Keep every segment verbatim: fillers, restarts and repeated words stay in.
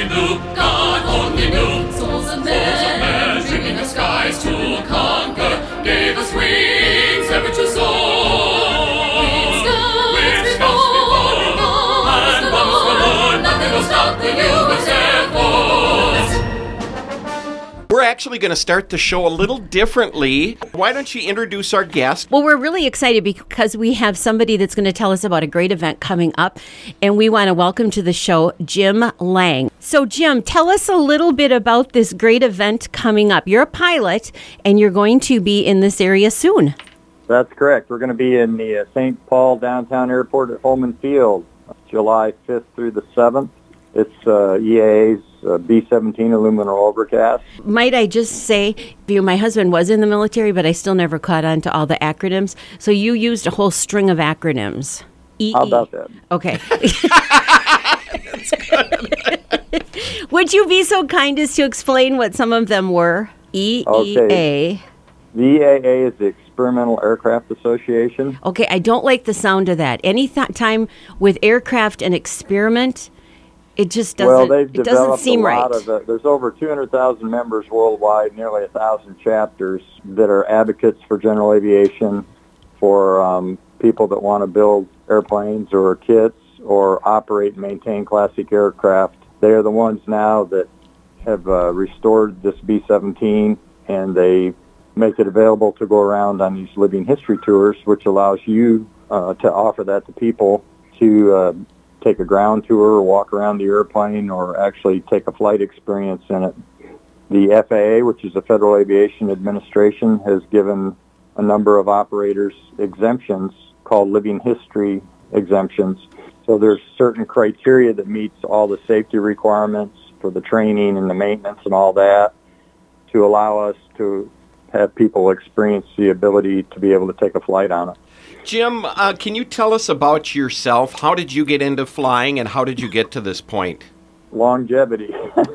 only knew, God only knew. Souls of men, dreaming of skies to conquer, gave us wings ever to soar. With scouts before, and bombs galore, nothing will stop the U S Air Force. We're actually going to start the show a little differently. Why don't you introduce our guest? Well, we're really excited because we have somebody that's going to tell us about a great event coming up, and we want to welcome to the show Jim Lang. So, Jim, tell us a little bit about this great event coming up. You're a pilot, and you're going to be in this area soon. That's correct. We're going to be in the uh, Saint Paul Downtown Airport at Holman Field, July fifth through the seventh. It's uh, E A A's uh, B seventeen aluminum overcast. Might I just say, you, my husband was in the military, but I still never caught on to all the acronyms. So you used a whole string of acronyms. E E. How about that? Okay. Would you be so kind as to explain what some of them were? E E A. Okay. The E A A is the Experimental Aircraft Association. Okay, I don't like the sound of that. Any th- time with aircraft and experiment, it just doesn't, well, they've it doesn't developed seem a right. lot of, uh, there's over two hundred thousand members worldwide, nearly one thousand chapters that are advocates for general aviation, for um, people that want to build airplanes or kits or operate and maintain classic aircraft. They are the ones now that have uh, restored this B seventeen, and they make it available to go around on these living history tours, which allows you uh, to offer that to people to uh, take a ground tour or walk around the airplane or actually take a flight experience in it. The F A A, which is the Federal Aviation Administration, has given a number of operators exemptions called living history exemptions. So there's certain criteria that meets all the safety requirements for the training and the maintenance and all that to allow us to have people experience the ability to be able to take a flight on it. Jim, uh, can you tell us about yourself? How did you get into flying, and how did you get to this point? Longevity.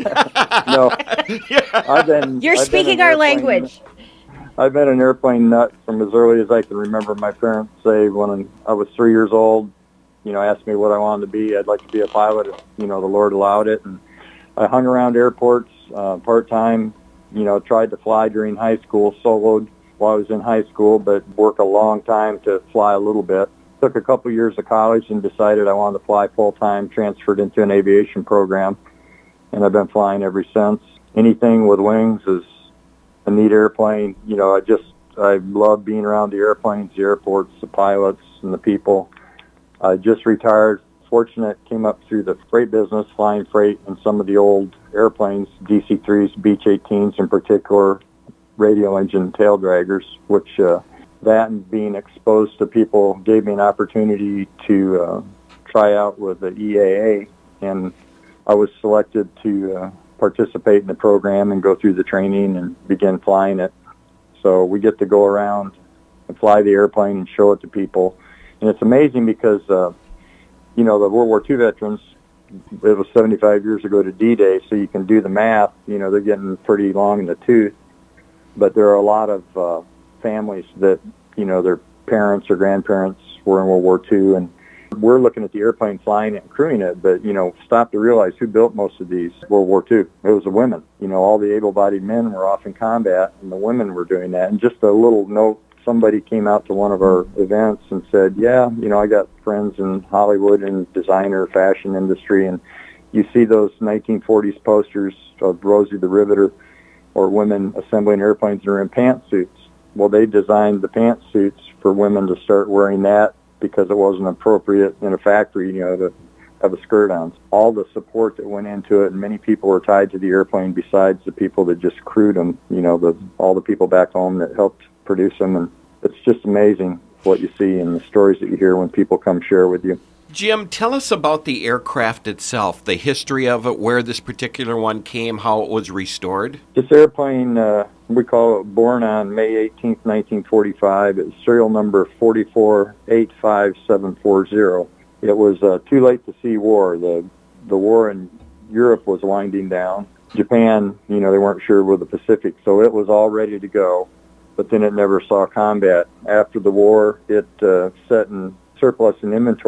No, I've been. You're I've speaking been our airplane, language. I've been an airplane nut from as early as I can remember. My parents say when I was three years old, you know, asked me what I wanted to be. I'd like to be a pilot if, you know, the Lord allowed it. And I hung around airports uh, part-time, you know, tried to fly during high school, soloed while I was in high school, but worked a long time to fly a little bit. Took a couple years of college and decided I wanted to fly full-time, transferred into an aviation program, and I've been flying ever since. Anything with wings is a neat airplane. You know, I just, I love being around the airplanes, the airports, the pilots, and the people. I just retired. Fortunate, came up through the freight business, flying freight and some of the old airplanes, D C threes, Beech eighteens in particular, radial engine tail draggers, which uh, that and being exposed to people gave me an opportunity to uh, try out with the E A A, and I was selected to uh, participate in the program and go through the training and begin flying it. So we get to go around and fly the airplane and show it to people. And it's amazing because, uh, you know, the World War Two veterans, it was seventy-five years ago to D-Day, so you can do the math. You know, they're getting pretty long in the tooth. But there are a lot of uh, families that, you know, their parents or grandparents were in World War Two, and we're looking at the airplane, flying it and crewing it, but, you know, stop to realize who built most of these World War Two. It was the women. You know, all the able-bodied men were off in combat, and the women were doing that. And just a little note, somebody came out to one of our events and said, yeah, you know, I got friends in Hollywood and designer fashion industry, and you see those nineteen forties posters of Rosie the Riveter or women assembling airplanes that are in pantsuits. Well, they designed the pantsuits for women to start wearing that because it wasn't appropriate in a factory, you know, to have a skirt on. All the support that went into it, and many people were tied to the airplane besides the people that just crewed them, you know, the, all the people back home that helped produce them. And it's just amazing what you see and the stories that you hear when people come share with you. Jim, tell us about the aircraft itself, the history of it, where this particular one came, how it was restored. This airplane, uh, we call it born on May eighteenth, nineteen forty-five. It's serial number four four eight five seven four zero. It was uh, too late to see war. The the war in Europe was winding down. Japan, you know, they weren't sure with the Pacific, so it was all ready to go, but then it never saw combat. After the war, it uh, sat in surplus and inventory.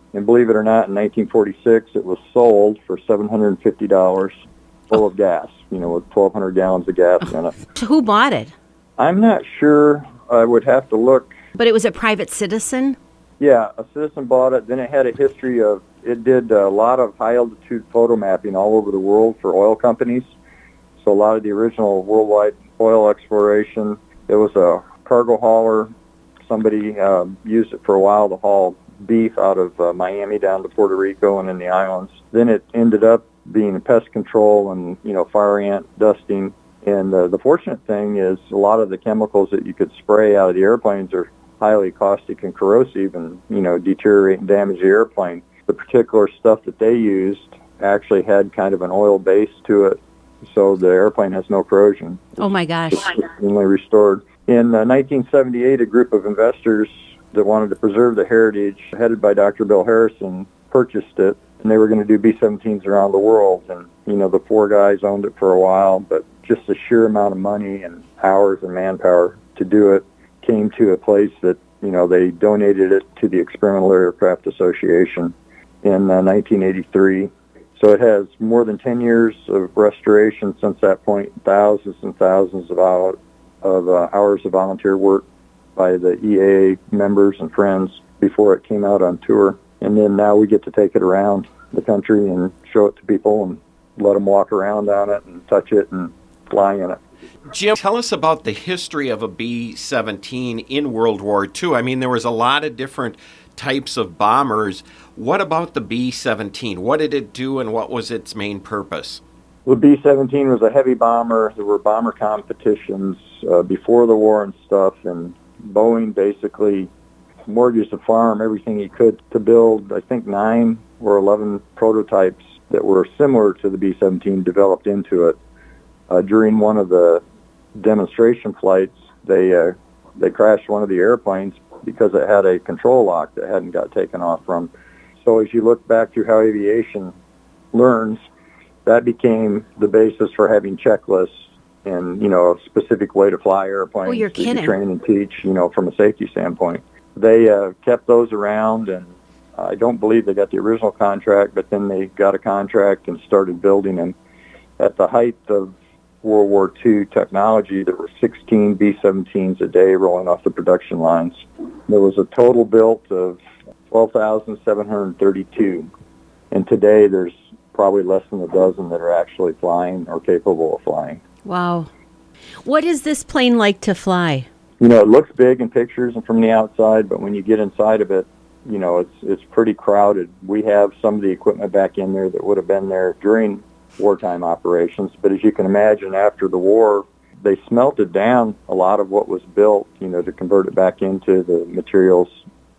And believe it or not, in nineteen forty-six, it was sold for seven hundred fifty dollars full of gas, you know, with twelve hundred gallons of gas in it. Who bought it? I'm not sure. I would have to look. But it was a private citizen? Yeah, a citizen bought it. Then it had a history of, it did a lot of high-altitude photo mapping all over the world for oil companies. So a lot of the original worldwide oil exploration. It was a cargo hauler. Somebody uh, used it for a while to haul beef out of uh, Miami down to Puerto Rico and in the islands. Then it ended up being pest control and, you know, fire ant dusting. And uh, the fortunate thing is a lot of the chemicals that you could spray out of the airplanes are highly caustic and corrosive and, you know, deteriorate and damage the airplane. The particular stuff that they used actually had kind of an oil base to it, so the airplane has no corrosion. Oh, my gosh. It's extremely restored. In uh, nineteen seventy-eight, a group of investors that wanted to preserve the heritage, headed by Doctor Bill Harrison, purchased it, and they were going to do B seventeens around the world. And, you know, the four guys owned it for a while, but just the sheer amount of money and hours and manpower to do it came to a place that, you know, they donated it to the Experimental Aircraft Association in uh, nineteen eighty-three. So it has more than ten years of restoration since that point, thousands and thousands of, hour, of uh, hours of volunteer work by the E A A members and friends before it came out on tour. And then now we get to take it around the country and show it to people and let them walk around on it and touch it and fly in it. Jim, tell us about the history of a B seventeen in World War Two. I mean, there was a lot of different types of bombers. What about the B seventeen? What did it do and what was its main purpose? The B seventeen was a heavy bomber. There were bomber competitions uh, before the war and stuff, and Boeing basically mortgaged the farm, everything he could, to build, I think, nine or eleven prototypes that were similar to the B seventeen developed into it. Uh, during one of the demonstration flights, they uh, they crashed one of the airplanes because it had a control lock that hadn't got taken off from. So as you look back through how aviation learns, that became the basis for having checklists and, you know, a specific way to fly airplanes. Oh, you're that you kidding. train and teach, you know, from a safety standpoint. They uh, kept those around, and I don't believe they got the original contract, but then they got a contract and started building them. At the height of World War Two technology, there were sixteen B seventeens a day rolling off the production lines. There was a total built of twelve thousand seven hundred thirty-two, and today there's probably less than a dozen that are actually flying or capable of flying. Wow. What is this plane like to fly? You know, it looks big in pictures and from the outside, but when you get inside of it, you know, it's it's pretty crowded. We have some of the equipment back in there that would have been there during wartime operations, but as you can imagine, after the war, they smelted down a lot of what was built, you know, to convert it back into the materials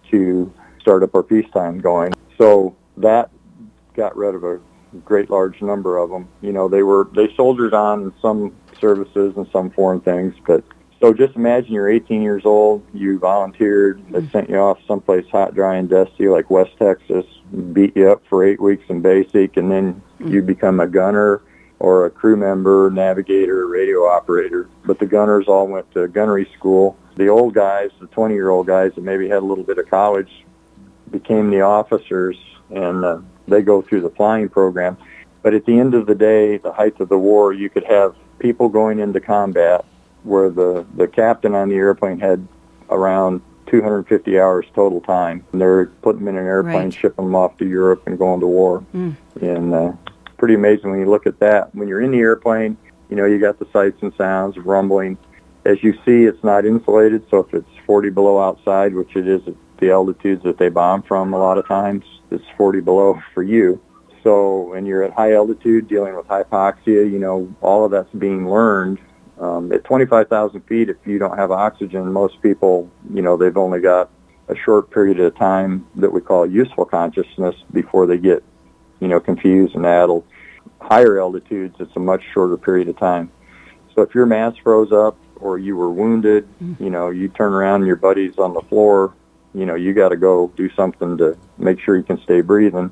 to start up our peacetime going. So that got rid of a great large number of them. You know, they were they soldiered on in some services and some foreign things, but so just imagine you're eighteen years old, you volunteered, they sent you off someplace hot, dry, and dusty like West Texas, beat you up for eight weeks in basic, and then you become a gunner or a crew member, navigator, radio operator. But the gunners all went to gunnery school. The old guys, the twenty-year-old guys that maybe had a little bit of college, became the officers, and uh, they go through the flying program. But at the end of the day, the height of the war, you could have people going into combat where the, the captain on the airplane had around two hundred fifty hours total time. And they're putting them in an airplane, Right. shipping them off to Europe and going to war. Mm. And uh, pretty amazing when you look at that. When you're in the airplane, you know, you got the sights and sounds of rumbling. As you see, it's not insulated, so if it's forty below outside, which it is at the altitudes that they bomb from a lot of times, it's forty below for you. So when you're at high altitude dealing with hypoxia, you know, all of that's being learned. Um, at twenty-five thousand feet, if you don't have oxygen, most people, you know, they've only got a short period of time that we call useful consciousness before they get, you know, confused and addled. Higher altitudes, it's a much shorter period of time. So if your mask froze up or you were wounded, mm. you know, you turn around and your buddy's on the floor, you know, you got to go do something to make sure you can stay breathing.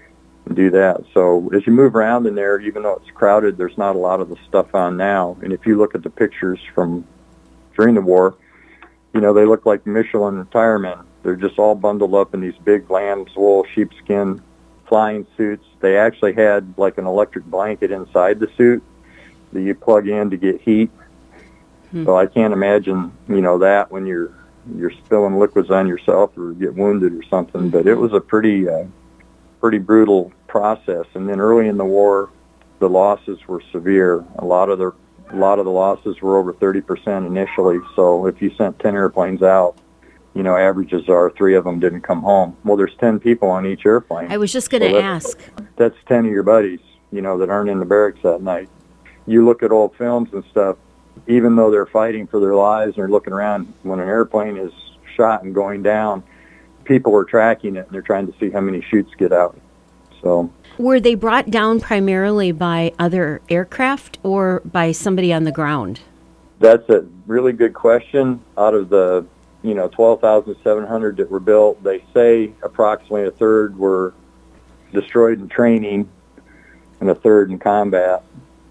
Do that. So as you move around in there, even though it's crowded, there's not a lot of the stuff on now. And if you look at the pictures from during the war, you know, they look like Michelin tire men They're just all bundled up in these big lamb's wool, sheepskin flying suits. They actually had like an electric blanket inside the suit that you plug in to get heat. Hmm. So I can't imagine, you know, that when you're you're spilling liquids on yourself or get wounded or something. Mm-hmm. But it was a pretty uh, pretty brutal process. And then early in the war, the losses were severe. A lot of the a lot of the losses were over thirty percent initially. So if you sent ten airplanes out, you know, averages are three of them didn't come home. Well, there's ten people on each airplane. I was just going to so ask. That's ten of your buddies, you know, that aren't in the barracks that night. You look at old films and stuff, even though they're fighting for their lives and they're looking around, when an airplane is shot and going down, people are tracking it and they're trying to see how many chutes get out. So, were they brought down primarily by other aircraft or by somebody on the ground? That's a really good question. Out of the, you know, twelve thousand seven hundred that were built, they say approximately a third were destroyed in training and a third in combat.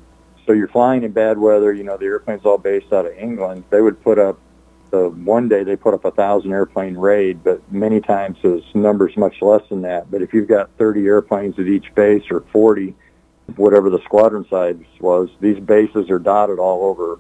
So you're flying in bad weather. You know, the airplane's all based out of England. They would put up, the one day they put up a thousand airplane raid, but many times the numbers much less than that. But if you've got thirty airplanes at each base or forty, whatever the squadron size was, these bases are dotted all over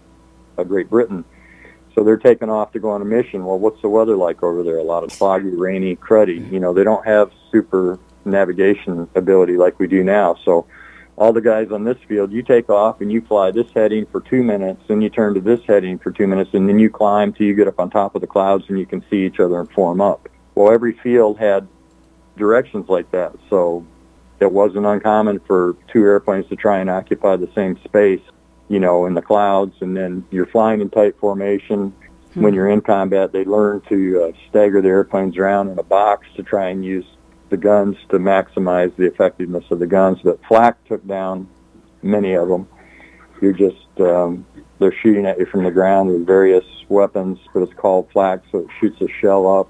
uh, Great Britain. So they're taking off to go on a mission. Well, what's the weather like over there? A lot of foggy, rainy, cruddy. You know, they don't have super navigation ability like we do now. So all the guys on this field, you take off and you fly this heading for two minutes, then you turn to this heading for two minutes, and then you climb till you get up on top of the clouds and you can see each other and form up. Well, every field had directions like that, so it wasn't uncommon for two airplanes to try and occupy the same space, you know, in the clouds, and then you're flying in tight formation. Hmm. When you're in combat, they learn to uh, stagger the airplanes around in a box to try and use the guns to maximize the effectiveness of the guns. But flak took down many of them. You're just, um, they're shooting at you from the ground with various weapons, but it's called flak, so it shoots a shell up.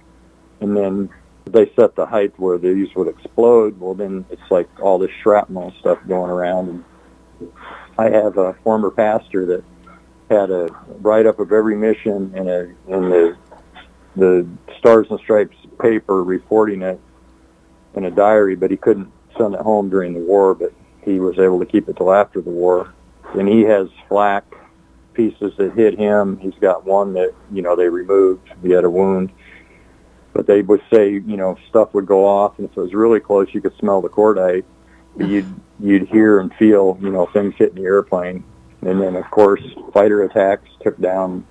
And then they set the height where these would explode. Well, then it's like all this shrapnel stuff going around. And I have a former pastor that had a write-up of every mission in, a, in the, the Stars and Stripes paper reporting it in a diary, but he couldn't send it home during the war, but he was able to keep it till after the war. And he has flak pieces that hit him. He's got one that, you know, they removed. He had a wound. But they would say, you know, stuff would go off, and if it was really close, you could smell the cordite. You'd, you'd hear and feel, you know, things hitting the airplane. And then, of course, fighter attacks took down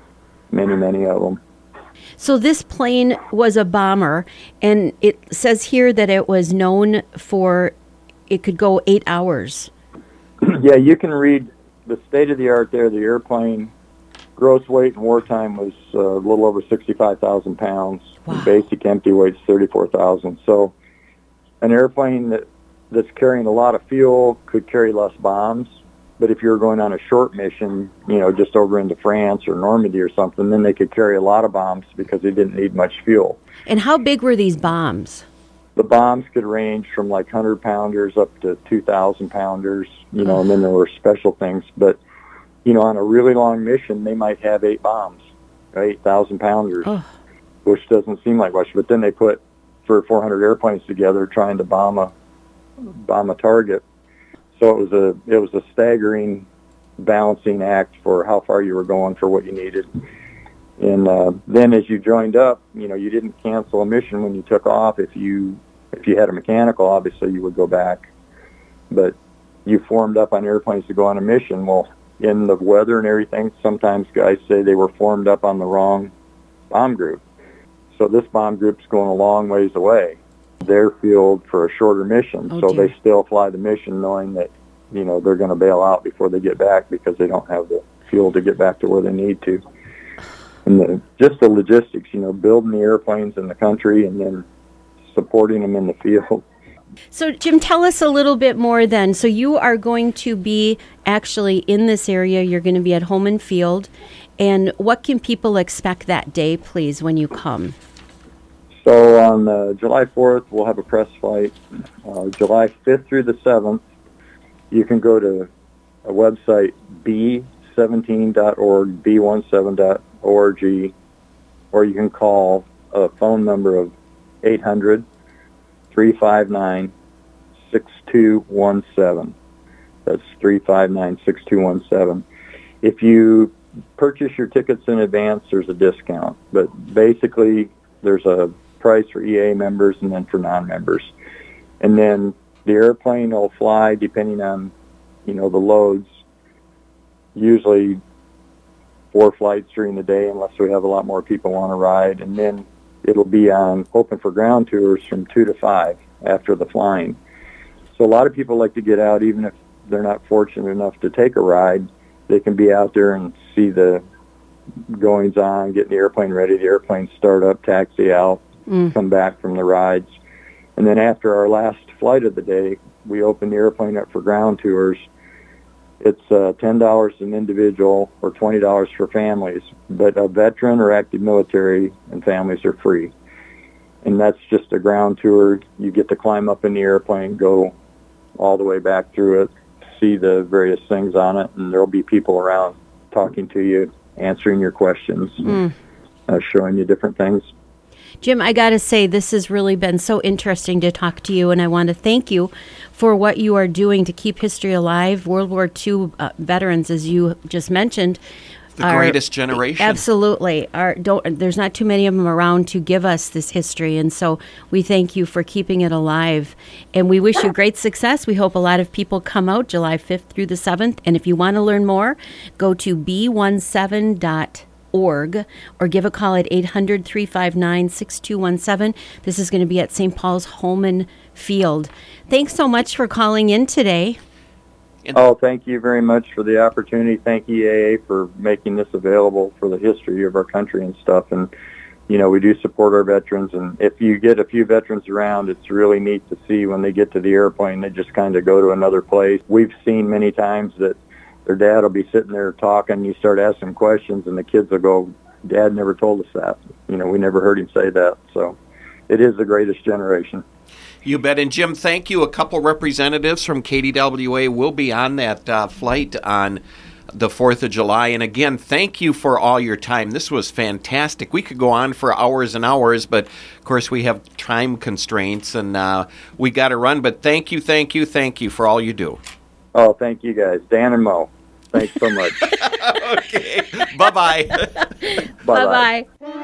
many, many of them. So this plane was a bomber, and it says here that it was known for, it could go eight hours. Yeah, you can read the state of the art there. The airplane gross weight in wartime was uh, a little over sixty-five thousand pounds. Wow. Basic empty weight's thirty-four thousand. So an airplane that, that's carrying a lot of fuel could carry less bombs. But if you were going on a short mission, you know, just over into France or Normandy or something, then they could carry a lot of bombs because they didn't need much fuel. And how big were these bombs? The bombs could range from like one hundred pounders up to two thousand pounders, you know, and then there were special things. But, you know, on a really long mission, they might have eight bombs, eight thousand pounders, oh. which doesn't seem like much. But then they put three or four hundred airplanes together trying to bomb a bomb a target. So it was a it was a staggering balancing act for how far you were going for what you needed. And uh, then as you joined up, you know, you didn't cancel a mission when you took off. If you if you had a mechanical, obviously you would go back. But you formed up on airplanes to go on a mission. Well, in the weather and everything, sometimes guys say they were formed up on the wrong bomb group. So this bomb group's going a long ways away. Their field for a shorter mission, oh, so dear. They still fly the mission knowing that, you know, they're going to bail out before they get back because they don't have the fuel to get back to where they need to. And the, just the logistics, you know, building the airplanes in the country and then supporting them in the field. So, Jim, tell us a little bit more then. So you are going to be actually in this area. You're going to be at Home and Field. And what can people expect that day, please, when you come? So on uh, July fourth, we'll have a press flight. Uh, July fifth through the seventh, you can go to a website, b seventeen dot org, b seventeen dot org, or you can call a phone number of eight hundred, three five nine, six two one seven. That's three five nine, six two one seven. If you purchase your tickets in advance, there's a discount. But basically, there's a price for E A members and then for non-members. And then the airplane will fly depending on, you know, the loads, usually four flights during the day unless we have a lot more people want to ride. And then it'll be on open for ground tours from two to five after the flying. So a lot of people like to get out even if they're not fortunate enough to take a ride. They can be out there and see the goings on, getting the airplane ready, the airplane start up, taxi out, mm. come back from the rides. And then after our last flight of the day, we open the airplane up for ground tours. It's uh, ten dollars an individual or twenty dollars for families, but a veteran or active military and families are free. And that's just a ground tour. You get to climb up in the airplane, go all the way back through it, see the various things on it, and there'll be people around talking to you, answering your questions, mm. uh, showing you different things. Jim, I got to say, this has really been so interesting to talk to you, and I want to thank you for what you are doing to keep history alive. World War Two uh, veterans, as you just mentioned, the are, greatest generation. Absolutely. Are, don't, there's not too many of them around to give us this history, and so we thank you for keeping it alive. And we wish you great success. We hope a lot of people come out July fifth through the seventh, and if you want to learn more, go to b seventeen dot org or give a call at eight hundred, three five nine, six two one seven. This is going to be at Saint Paul's Holman Field. Thanks so much for calling in today. Oh, thank you very much for the opportunity. Thank E A A for making this available for the history of our country and stuff. And, you know, we do support our veterans. And if you get a few veterans around, it's really neat to see when they get to the airplane, they just kind of go to another place. We've seen many times that their dad will be sitting there talking, you start asking questions, and the kids will go, Dad never told us that. You know, we never heard him say that. So it is the greatest generation. You bet. And Jim, thank you. A couple representatives from K D W A will be on that uh, flight on the fourth of July. And again, thank you for all your time. This was fantastic. We could go on for hours and hours, but of course we have time constraints and uh, we got to run. But thank you, thank you, thank you for all you do. Oh, thank you guys. Dan and Mo, thanks so much. Okay. Bye-bye. Bye-bye. Bye-bye.